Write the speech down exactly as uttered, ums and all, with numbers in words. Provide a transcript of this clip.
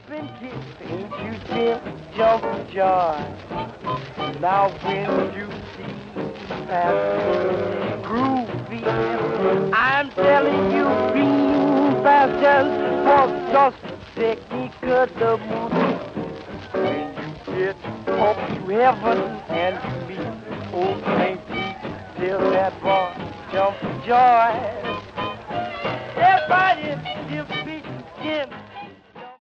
and kiss, ain't you feel jumping joy? Now when you see that groovy, I'm telling you, being fashion for just a technique of the movie. When you get up to heaven and you meet old Saint Pete, tell that boy jump for joy.